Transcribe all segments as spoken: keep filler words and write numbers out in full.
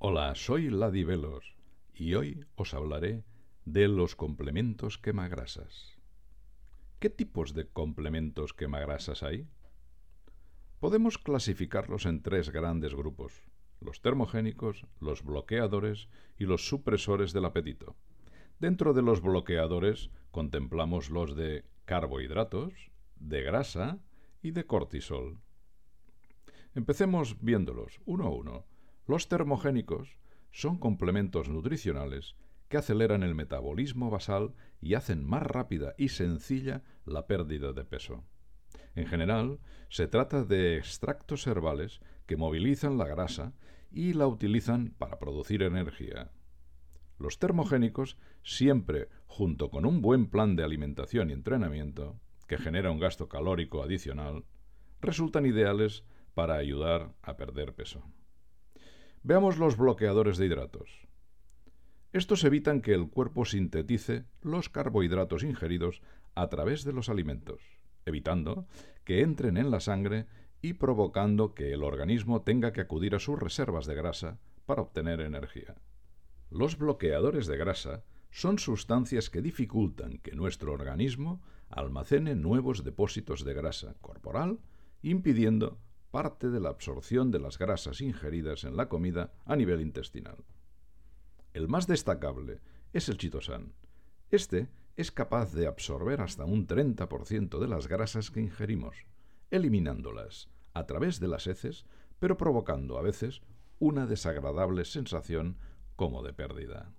Hola, soy Ladi Velos y hoy os hablaré de los complementos quemagrasas. ¿Qué tipos de complementos quemagrasas hay? Podemos clasificarlos en tres grandes grupos: los termogénicos, los bloqueadores y los supresores del apetito. Dentro de los bloqueadores contemplamos los de carbohidratos, de grasa y de cortisol. Empecemos viéndolos uno a uno. Los termogénicos son complementos nutricionales que aceleran el metabolismo basal y hacen más rápida y sencilla la pérdida de peso. En general, se trata de extractos herbales que movilizan la grasa y la utilizan para producir energía. Los termogénicos, siempre junto con un buen plan de alimentación y entrenamiento, que genera un gasto calórico adicional, resultan ideales para ayudar a perder peso. Veamos los bloqueadores de hidratos. Estos evitan que el cuerpo sintetice los carbohidratos ingeridos a través de los alimentos, evitando que entren en la sangre y provocando que el organismo tenga que acudir a sus reservas de grasa para obtener energía. Los bloqueadores de grasa son sustancias que dificultan que nuestro organismo almacene nuevos depósitos de grasa corporal, impidiendo parte de la absorción de las grasas ingeridas en la comida a nivel intestinal. El más destacable es el chitosan. Este es capaz de absorber hasta un treinta por ciento de las grasas que ingerimos, eliminándolas a través de las heces, pero provocando a veces una desagradable sensación como de pérdida.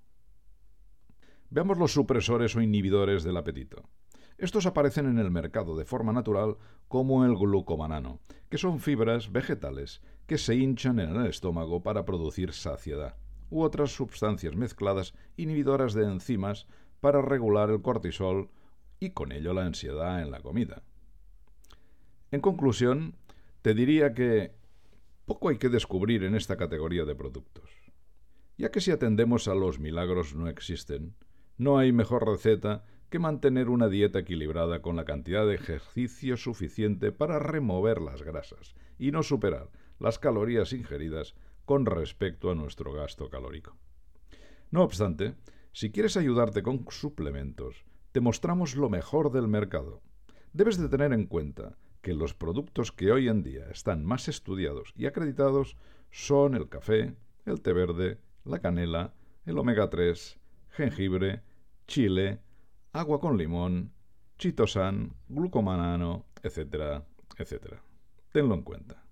Veamos los supresores o inhibidores del apetito. Estos aparecen en el mercado de forma natural como el glucomanano, que son fibras vegetales que se hinchan en el estómago para producir saciedad, u otras sustancias mezcladas inhibidoras de enzimas para regular el cortisol y con ello la ansiedad en la comida. En conclusión, te diría que poco hay que descubrir en esta categoría de productos, ya que si atendemos a los milagros no existen, no hay mejor receta que mantener una dieta equilibrada con la cantidad de ejercicio suficiente para remover las grasas y no superar las calorías ingeridas con respecto a nuestro gasto calórico. No obstante, si quieres ayudarte con suplementos, te mostramos lo mejor del mercado. Debes de tener en cuenta que los productos que hoy en día están más estudiados y acreditados son el café, el té verde, la canela, el omega tres, jengibre, chile, agua con limón, chitosan, glucomanano, etcétera, etcétera. Tenlo en cuenta.